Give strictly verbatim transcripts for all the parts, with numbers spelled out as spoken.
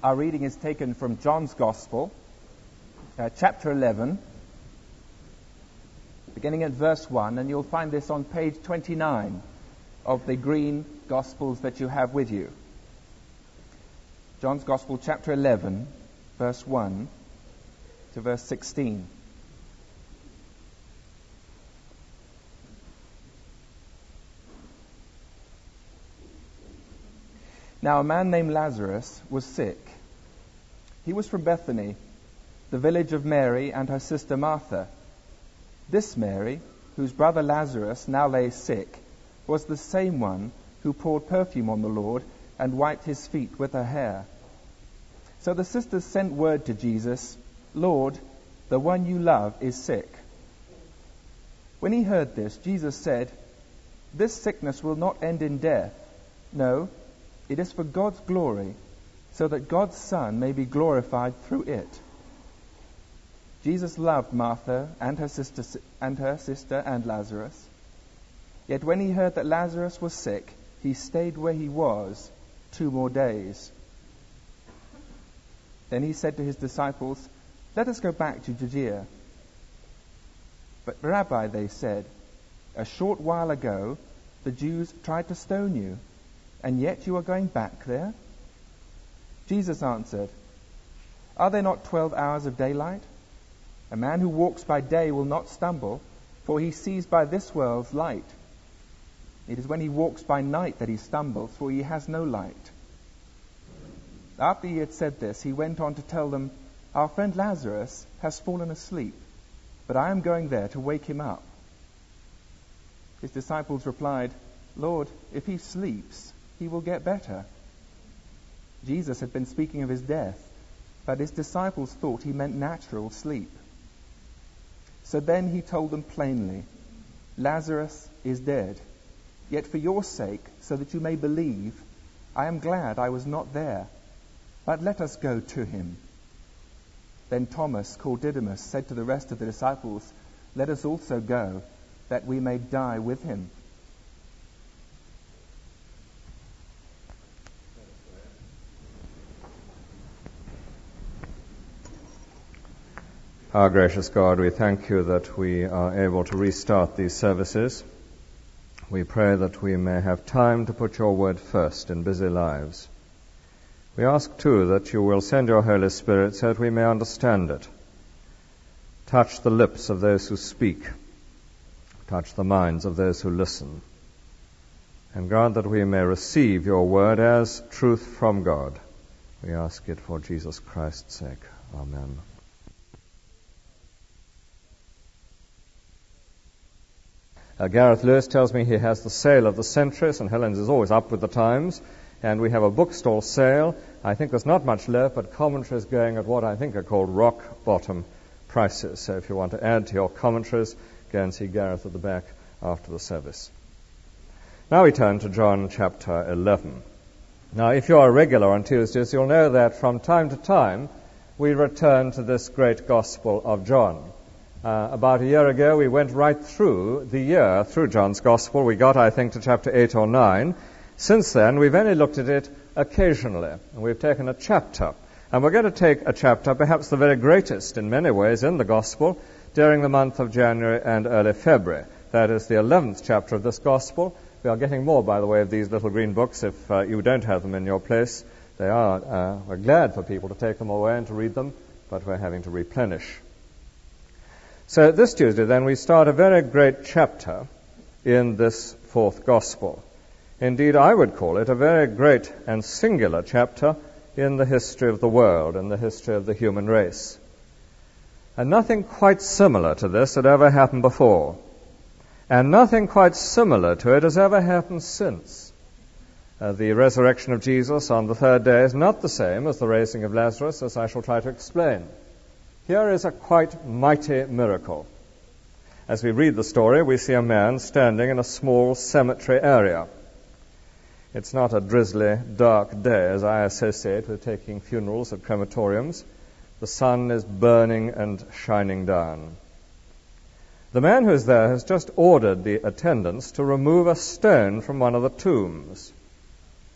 Our reading is taken from John's Gospel, uh, chapter eleven, beginning at verse one, and you'll find this on page twenty-nine of the green Gospels that you have with you. John's Gospel, chapter eleven, verse one to verse sixteen. Now a man named Lazarus was sick. He was from Bethany, the village of Mary and her sister Martha. This Mary, whose brother Lazarus now lay sick, was the same one who poured perfume on the Lord and wiped his feet with her hair. So the sisters sent word to Jesus, "Lord, the one you love is sick." When he heard this, Jesus said, "This sickness will not end in death. No, it is for God's glory, so that God's Son may be glorified through it." Jesus loved Martha and her sister and her sister and Lazarus. Yet when he heard that Lazarus was sick, he stayed where he was two more days. Then he said to his disciples, "Let us go back to Judea." "But Rabbi," they said, "a short while ago the Jews tried to stone you, and yet you are going back there?" Jesus answered, "Are there not twelve hours of daylight? A man who walks by day will not stumble, for he sees by this world's light. It is when he walks by night that he stumbles, for he has no light." After he had said this, he went on to tell them, "Our friend Lazarus has fallen asleep, but I am going there to wake him up." His disciples replied, "Lord, if he sleeps, he will get better." Jesus had been speaking of his death, but his disciples thought he meant natural sleep. So then he told them plainly, "Lazarus is dead. Yet for your sake, so that you may believe, I am glad I was not there. But let us go to him." Then Thomas, called Didymus, said to the rest of the disciples, "Let us also go, that we may die with him." Our gracious God, we thank you that we are able to restart these services. We pray that we may have time to put your word first in busy lives. We ask, too, that you will send your Holy Spirit so that we may understand it. Touch the lips of those who speak. Touch the minds of those who listen. And grant that we may receive your word as truth from God. We ask it for Jesus Christ's sake. Amen. Uh, Gareth Lewis tells me he has the sale of the Century, and Helens is always up with the times, and we have a bookstall sale. I think there's not much left, but commentaries going at what I think are called rock bottom prices. So if you want to add to your commentaries, go and see Gareth at the back after the service. Now we turn to John chapter eleven. Now if you are a regular on Tuesdays, you'll know that from time to time we return to this great Gospel of John. Uh, about a year ago, we went right through the year through John's Gospel. We got, I think, to chapter eight or nine. Since then, we've only looked at it occasionally, and we've taken a chapter. And we're going to take a chapter, perhaps the very greatest in many ways in the Gospel, during the month of January and early February. That is the eleventh chapter of this Gospel. We are getting more, by the way, of these little green books if uh, you don't have them in your place. They are, uh, we're glad for people to take them away and to read them, but we're having to replenish. So this Tuesday, then, we start a very great chapter in this fourth Gospel. Indeed, I would call it a very great and singular chapter in the history of the world, in the history of the human race. And nothing quite similar to this had ever happened before. And nothing quite similar to it has ever happened since. Uh, the resurrection of Jesus on the third day is not the same as the raising of Lazarus, as I shall try to explain. Here is a quite mighty miracle. As we read the story, we see a man standing in a small cemetery area. It's not a drizzly, dark day, as I associate with taking funerals at crematoriums. The sun is burning and shining down. The man who is there has just ordered the attendants to remove a stone from one of the tombs.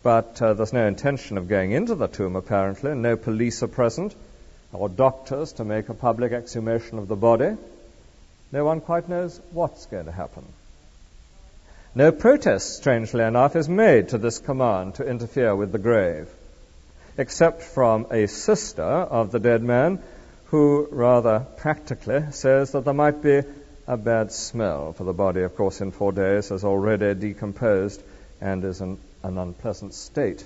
but uh, there's no intention of going into the tomb, apparently. No police are present, or doctors to make a public exhumation of the body. No one quite knows what's going to happen. No protest, strangely enough, is made to this command to interfere with the grave, except from a sister of the dead man who rather practically says that there might be a bad smell, for the body, of course, in four days has already decomposed and is in an unpleasant state.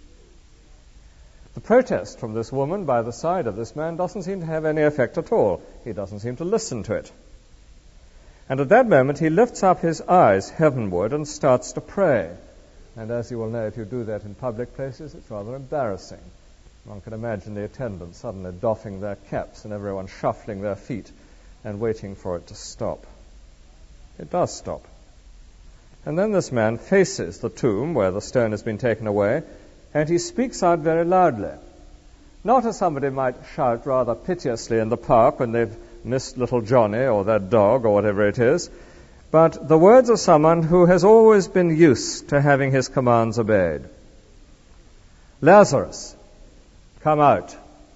The protest from this woman by the side of this man doesn't seem to have any effect at all. He doesn't seem to listen to it. And at that moment he lifts up his eyes heavenward and starts to pray. And as you will know, if you do that in public places, it's rather embarrassing. One can imagine the attendants suddenly doffing their caps and everyone shuffling their feet and waiting for it to stop. It does stop. And then this man faces the tomb where the stone has been taken away, and he speaks out very loudly. Not as somebody might shout rather piteously in the park when they've missed little Johnny or their dog or whatever it is, but the words of someone who has always been used to having his commands obeyed. Lazarus, come out.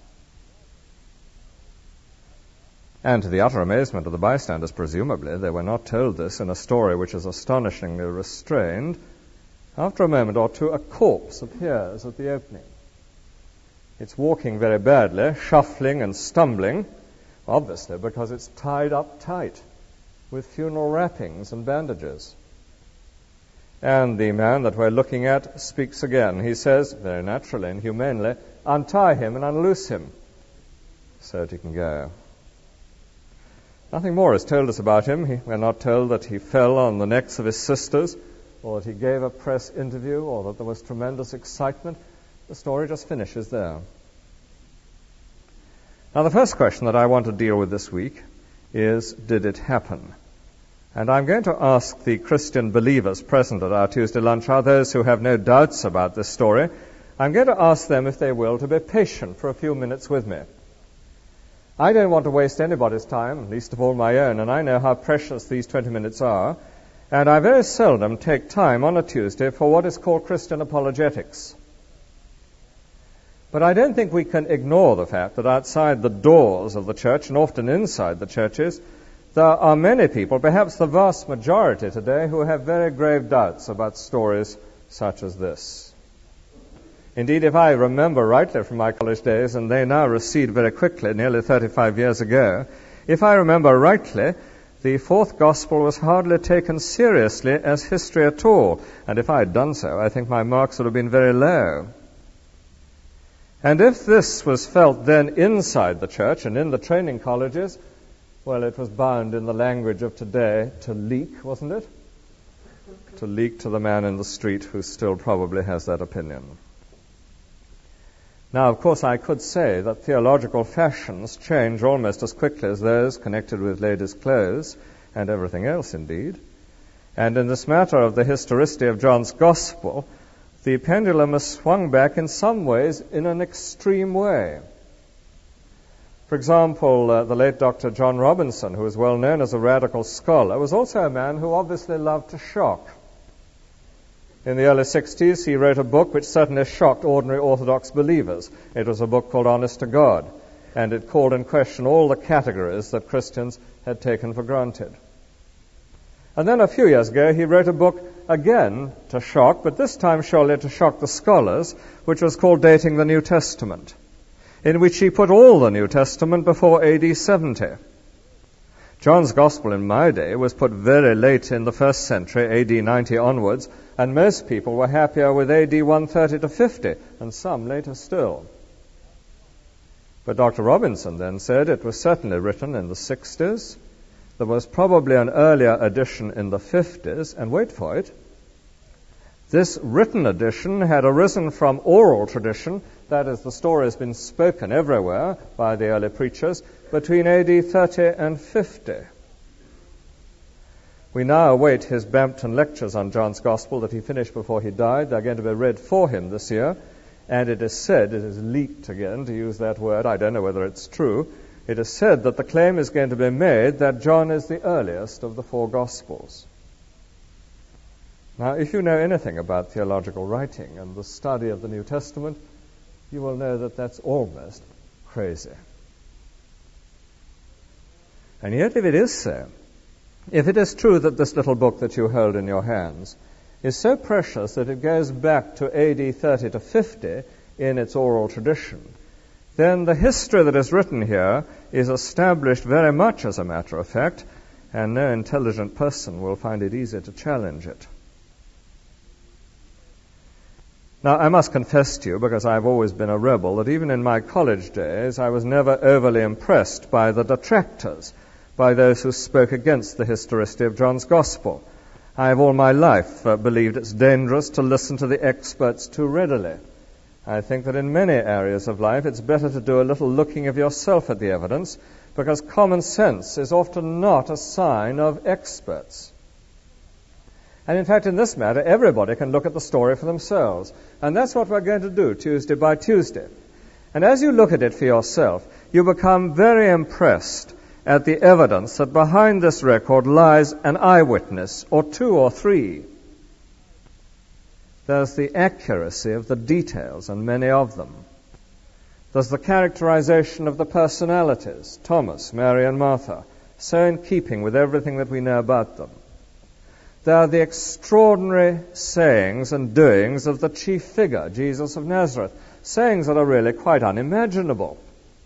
And to the utter amazement of the bystanders, presumably, they were not told this in a story which is astonishingly restrained. After a moment or two, a corpse appears at the opening. It's walking very badly, shuffling and stumbling, obviously because it's tied up tight with funeral wrappings and bandages. And the man that we're looking at speaks again. He says, very naturally and humanely, untie him and unloose him so that he can go. Nothing more is told us about him. He, we're not told that he fell on the necks of his sisters, or that he gave a press interview, or that there was tremendous excitement. The story just finishes there. Now, the first question that I want to deal with this week is, did it happen? And I'm going to ask the Christian believers present at our Tuesday lunch hour, those who have no doubts about this story, I'm going to ask them, if they will, to be patient for a few minutes with me. I don't want to waste anybody's time, least of all my own, and I know how precious these twenty minutes are, and I very seldom take time on a Tuesday for what is called Christian apologetics. But I don't think we can ignore the fact that outside the doors of the church, and often inside the churches, there are many people, perhaps the vast majority today, who have very grave doubts about stories such as this. Indeed, if I remember rightly from my college days, and they now recede very quickly, nearly thirty-five years ago, if I remember rightly, the fourth gospel was hardly taken seriously as history at all. And if I had done so, I think my marks would have been very low. And if this was felt then inside the church and in the training colleges, well, it was bound, in the language of today, to leak, wasn't it? To leak to the man in the street who still probably has that opinion. Now, of course, I could say that theological fashions change almost as quickly as those connected with ladies' clothes, and everything else, indeed. And in this matter of the historicity of John's Gospel, the pendulum has swung back in some ways in an extreme way. For example, uh, the late Doctor John Robinson, who was well known as a radical scholar, was also a man who obviously loved to shock. In the early sixties, he wrote a book which certainly shocked ordinary Orthodox believers. It was a book called Honest to God, and it called in question all the categories that Christians had taken for granted. And then a few years ago, he wrote a book again to shock, but this time surely to shock the scholars, which was called Dating the New Testament, in which he put all the New Testament before A D seventy. John's Gospel in my day was put very late in the first century, A D ninety onwards, and most people were happier with A D one thirty to fifty, and some later still. But Doctor Robinson then said it was certainly written in the sixties. There was probably an earlier edition in the fifties, and wait for it, this written edition had arisen from oral tradition, that is, the story has been spoken everywhere by the early preachers, between A D thirty and fifty. We now await his Bampton lectures on John's Gospel that he finished before he died. They're going to be read for him this year, and it is said, it is leaked again, to use that word, I don't know whether it's true, it is said that the claim is going to be made that John is the earliest of the four Gospels. Now, if you know anything about theological writing and the study of the New Testament, you will know that that's almost crazy. And yet, if it is so, if it is true that this little book that you hold in your hands is so precious that it goes back to A D thirty to fifty in its oral tradition, then the history that is written here is established very much as a matter of fact, and no intelligent person will find it easy to challenge it. Now, I must confess to you, because I've always been a rebel, that even in my college days I was never overly impressed by the detractors, by those who spoke against the historicity of John's Gospel. I have all my life uh, believed it's dangerous to listen to the experts too readily. I think that in many areas of life it's better to do a little looking of yourself at the evidence, because common sense is often not a sign of experts. And in fact, in this matter, everybody can look at the story for themselves. And that's what we're going to do Tuesday by Tuesday. And as you look at it for yourself, you become very impressed at the evidence that behind this record lies an eyewitness, or two or three. There's the accuracy of the details, and many of them. There's the characterization of the personalities, Thomas, Mary, and Martha, so in keeping with everything that we know about them. There are the extraordinary sayings and doings of the chief figure, Jesus of Nazareth, sayings that are really quite unimaginable.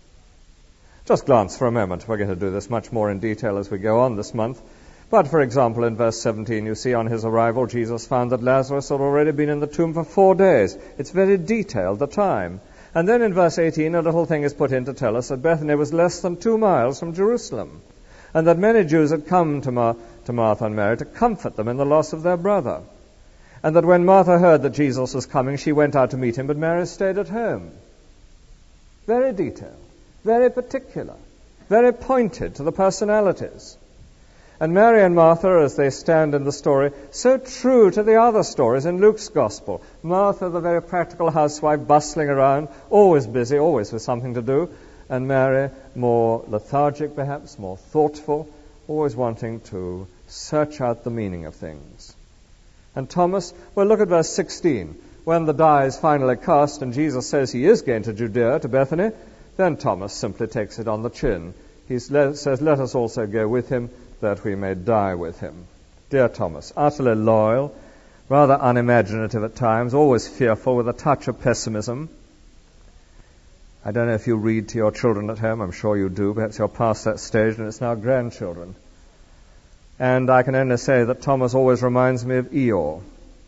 Just glance for a moment. We're going to do this much more in detail as we go on this month. But, for example, in verse seventeen, you see on his arrival, Jesus found that Lazarus had already been in the tomb for four days. It's very detailed, the time. And then in verse eighteen, a little thing is put in to tell us that Bethany was less than two miles from Jerusalem, and that many Jews had come to, Mar- to Martha and Mary to comfort them in the loss of their brother. And that when Martha heard that Jesus was coming, she went out to meet him, but Mary stayed at home. Very detailed, very particular, very pointed to the personalities. And Mary and Martha, as they stand in the story, so true to the other stories in Luke's Gospel. Martha, the very practical housewife, bustling around, always busy, always with something to do. And Mary, more lethargic perhaps, more thoughtful, always wanting to search out the meaning of things. And Thomas, well, look at verse sixteen. When the die is finally cast and Jesus says he is going to Judea, to Bethany, then Thomas simply takes it on the chin. He says, let us also go with him, that we may die with him. Dear Thomas, utterly loyal, rather unimaginative at times, always fearful, with a touch of pessimism. I don't know if you read to your children at home. I'm sure you do. Perhaps you're past that stage and it's now grandchildren. And I can only say that Thomas always reminds me of Eeyore.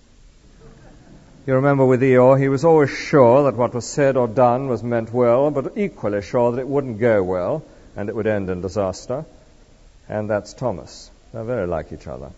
You remember with Eeyore, he was always sure that what was said or done was meant well, but equally sure that it wouldn't go well and it would end in disaster. And that's Thomas. They're very like each other.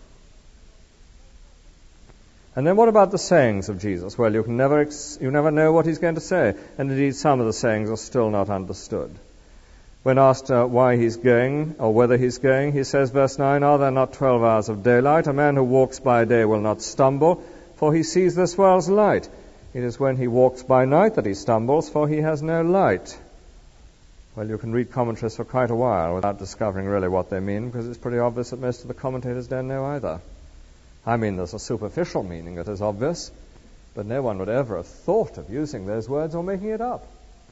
And then what about the sayings of Jesus? Well, you can never ex- you never know what he's going to say. And indeed, some of the sayings are still not understood. When asked uh, why he's going, or whether he's going, he says, verse nine, are there not twelve hours of daylight? A man who walks by day will not stumble, for he sees this world's light. It is when he walks by night that he stumbles, for he has no light. Well, you can read commentaries for quite a while without discovering really what they mean, because it's pretty obvious that most of the commentators don't know either. I mean, there's a superficial meaning that is obvious, but no one would ever have thought of using those words or making it up.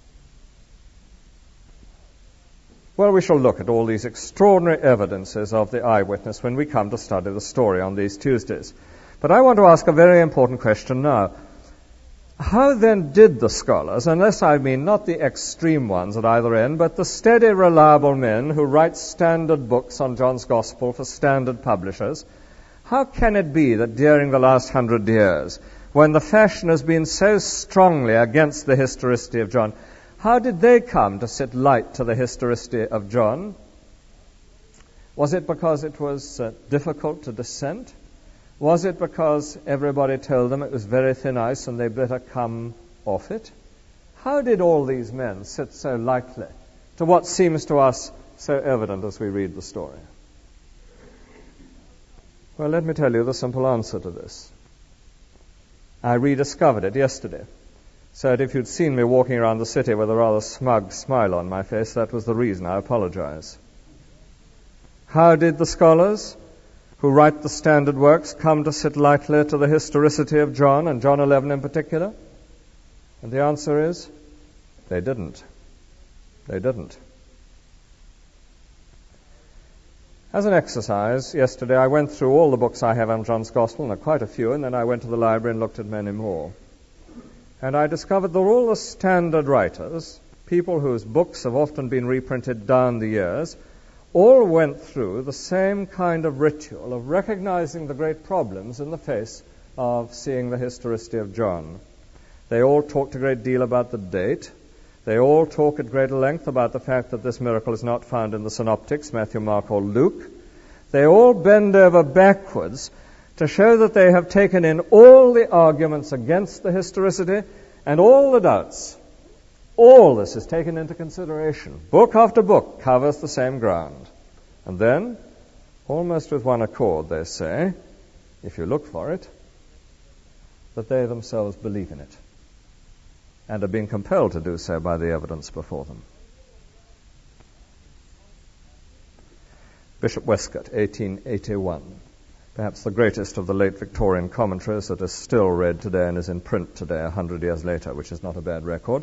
Well, we shall look at all these extraordinary evidences of the eyewitness when we come to study the story on these Tuesdays. But I want to ask a very important question now. How then did the scholars, unless I mean not the extreme ones at either end, but the steady, reliable men who write standard books on John's Gospel for standard publishers, how can it be that during the last hundred years, when the fashion has been so strongly against the historicity of John, how did they come to set light to the historicity of John? Was it because it was uh, difficult to dissent? Was it because everybody told them it was very thin ice and they better come off it? How did all these men sit so lightly to what seems to us so evident as we read the story? Well, let me tell you the simple answer to this. I rediscovered it yesterday. So that if you'd seen me walking around the city with a rather smug smile on my face, that was the reason. I apologize. How did the scholars? who write the standard works come to sit lightly to the historicity of John, and John eleven in particular? And the answer is, they didn't. They didn't. As an exercise, yesterday I went through all the books I have on John's Gospel, and there are quite a few, and then I went to the library and looked at many more. And I discovered that all the standard writers, people whose books have often been reprinted down the years, all went through the same kind of ritual of recognizing the great problems in the face of seeing the historicity of John. They all talked a great deal about the date. They all talk at greater length about the fact that this miracle is not found in the synoptics, Matthew, Mark, or Luke. They all bend over backwards to show that they have taken in all the arguments against the historicity and all the doubts. All this is taken into consideration. Book after book covers the same ground. And then, almost with one accord, they say, if you look for it, that they themselves believe in it, and are being compelled to do so by the evidence before them. Bishop Westcott, eighteen eighty-one, perhaps the greatest of the late Victorian commentaries that is still read today and is in print today a hundred years later, which is not a bad record.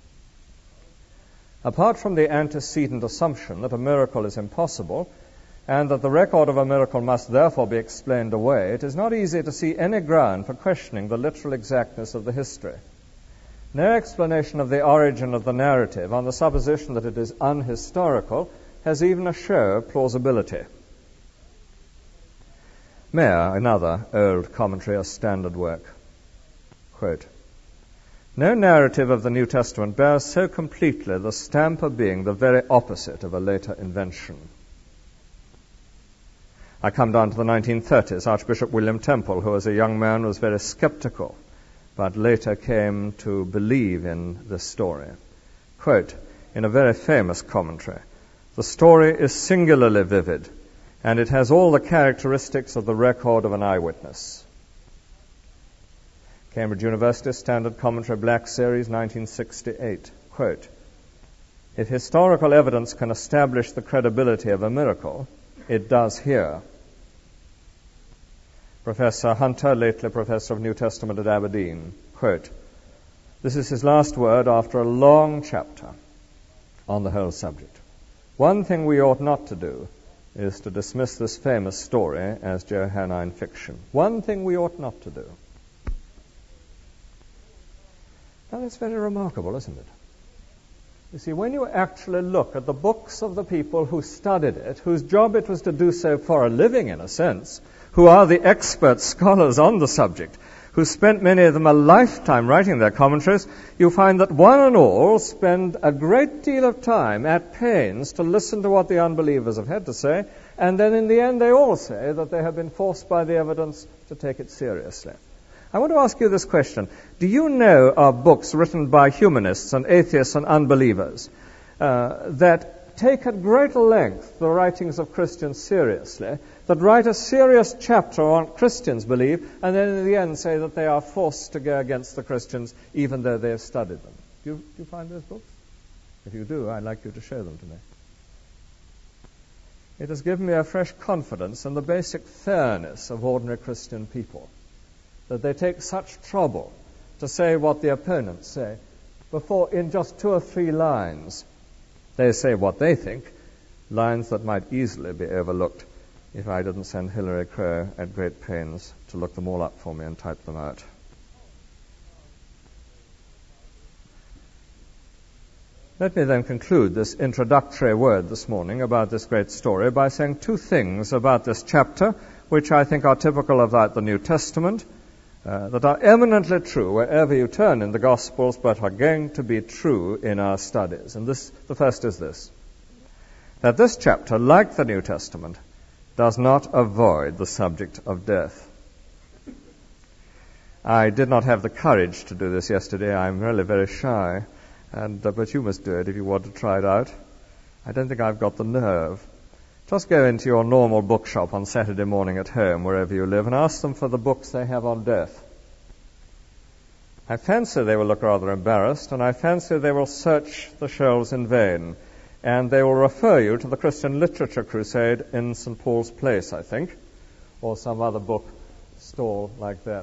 Apart from the antecedent assumption that a miracle is impossible and that the record of a miracle must therefore be explained away, it is not easy to see any ground for questioning the literal exactness of the history. No explanation of the origin of the narrative on the supposition that it is unhistorical has even a show of plausibility. Mayer, another old commentary, a standard work, quote, "No narrative of the New Testament bears so completely the stamp of being the very opposite of a later invention." I come down to the nineteen thirties. Archbishop William Temple, who as a young man was very skeptical, but later came to believe in this story. Quote, in a very famous commentary, "The story is singularly vivid, and it has all the characteristics of the record of an eyewitness." Cambridge University Standard Commentary, Black Series, nineteen sixty-eight. Quote, "If historical evidence can establish the credibility of a miracle, it does here." Professor Hunter, lately Professor of New Testament at Aberdeen, quote, "This is his last word after a long chapter on the whole subject. One thing we ought not to do is to dismiss this famous story as Johannine fiction. One thing we ought not to do." Now that's very remarkable, isn't it? You see, when you actually look at the books of the people who studied it, whose job it was to do so for a living in a sense, who are the expert scholars on the subject, who spent many of them a lifetime writing their commentaries, you find that one and all spend a great deal of time at pains to listen to what the unbelievers have had to say, and then in the end they all say that they have been forced by the evidence to take it seriously. I want to ask you this question. Do you know of books written by humanists and atheists and unbelievers uh, that take at greater length the writings of Christians seriously, that write a serious chapter on what Christians believe, and then in the end say that they are forced to go against the Christians even though they have studied them? Do you, do you find those books? If you do, I'd like you to show them to me. It has given me a fresh confidence in the basic fairness of ordinary Christian people, that they take such trouble to say what the opponents say before in just two or three lines they say what they think, lines that might easily be overlooked if I didn't send Hilary Crowe at great pains to look them all up for me and type them out. Let me then conclude this introductory word this morning about this great story by saying two things about this chapter which I think are typical of that the New Testament, uh, that are eminently true wherever you turn in the Gospels, but are going to be true in our studies. And this, the first is this, that this chapter, like the New Testament, does not avoid the subject of death. I did not have the courage to do this yesterday. I'm really very shy, and uh, but you must do it if you want to try it out. I don't think I've got the nerve. Just go into your normal bookshop on Saturday morning at home, wherever you live, and ask them for the books they have on death. I fancy they will look rather embarrassed, and I fancy they will search the shelves in vain, and they will refer you to the Christian Literature Crusade in Saint Paul's Place, I think, or some other book stall like that.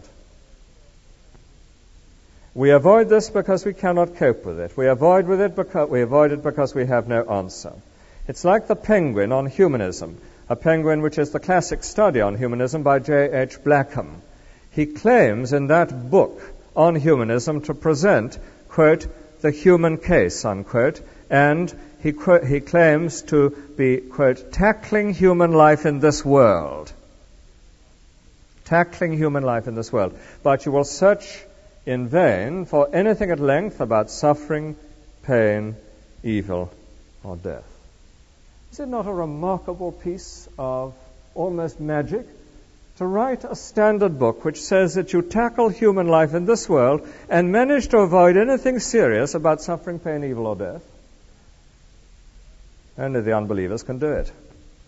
We avoid this because we cannot cope with it. We avoid with it because we avoid it because we have no answer. It's like the Penguin on humanism, a Penguin which is the classic study on humanism by J H Blackham. He claims in that book on humanism to present, quote, the human case, unquote, and he, quote, he claims to be, quote, tackling human life in this world. Tackling human life in this world. But you will search in vain for anything at length about suffering, pain, evil, or death. Is it not a remarkable piece of almost magic to write a standard book which says that you tackle human life in this world and manage to avoid anything serious about suffering, pain, evil, or death? Only the unbelievers can do it.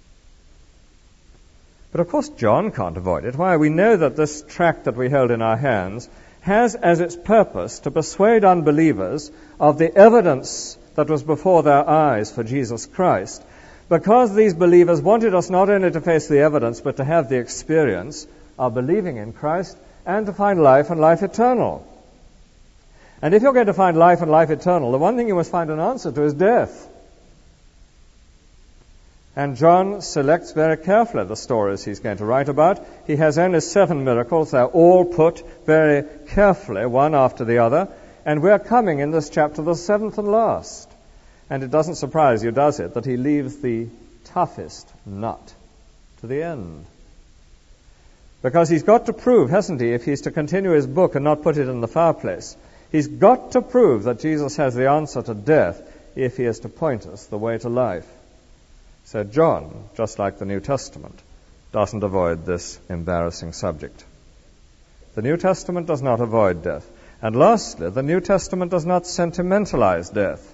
But of course John can't avoid it. Why? We know that this tract that we held in our hands has as its purpose to persuade unbelievers of the evidence that was before their eyes for Jesus Christ, because these believers wanted us not only to face the evidence, but to have the experience of believing in Christ and to find life and life eternal. And if you're going to find life and life eternal, the one thing you must find an answer to is death. And John selects very carefully the stories he's going to write about. He has only seven miracles. They're all put very carefully, one after the other. And we're coming in this chapter to the seventh and last. And it doesn't surprise you, does it, that he leaves the toughest nut to the end. Because he's got to prove, hasn't he, if he's to continue his book and not put it in the fireplace, he's got to prove that Jesus has the answer to death if he is to point us the way to life. So John, just like the New Testament, doesn't avoid this embarrassing subject. The New Testament does not avoid death. And lastly, the New Testament does not sentimentalize death.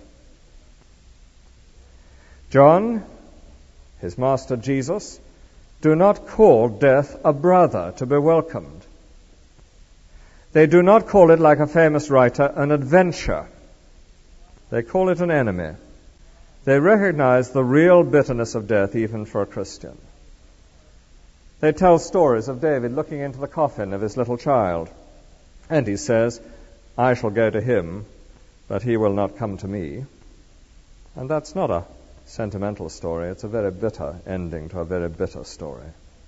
John, his master Jesus, do not call death a brother to be welcomed. They do not call it, like a famous writer, an adventure. They call it an enemy. They recognize the real bitterness of death even for a Christian. They tell stories of David looking into the coffin of his little child, and he says, I shall go to him, but he will not come to me. And that's not a sentimental story. It's a very bitter ending to a very bitter story.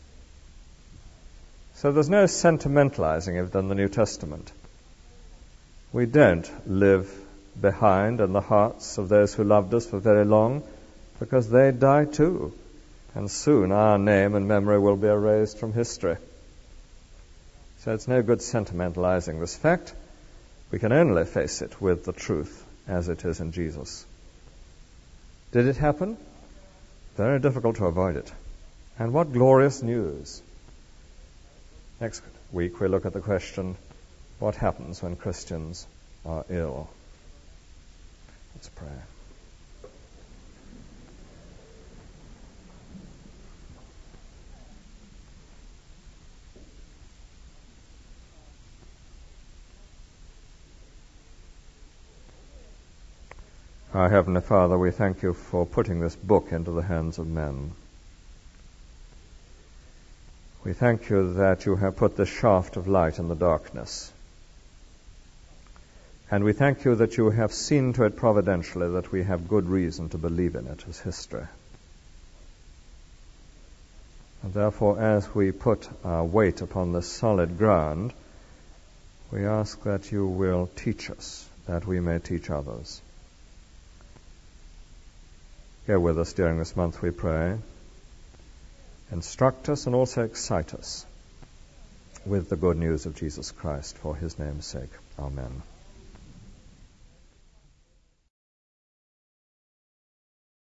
So there's no sentimentalizing of it in the New Testament. We don't live behind in the hearts of those who loved us for very long, because they die too, and soon our name and memory will be erased from history. So it's no good sentimentalizing this fact. We can only face it with the truth as it is in Jesus. Did it happen? Very difficult to avoid it. And what glorious news. Next week we look at the question, what happens when Christians are ill? Let's pray. Our Heavenly Father, we thank you for putting this book into the hands of men. We thank you that you have put the shaft of light in the darkness. And we thank you that you have seen to it providentially that we have good reason to believe in it as history. And therefore, as we put our weight upon this solid ground, we ask that you will teach us, that we may teach others. Go with us during this month, we pray. Instruct us and also excite us with the good news of Jesus Christ for his name's sake. Amen.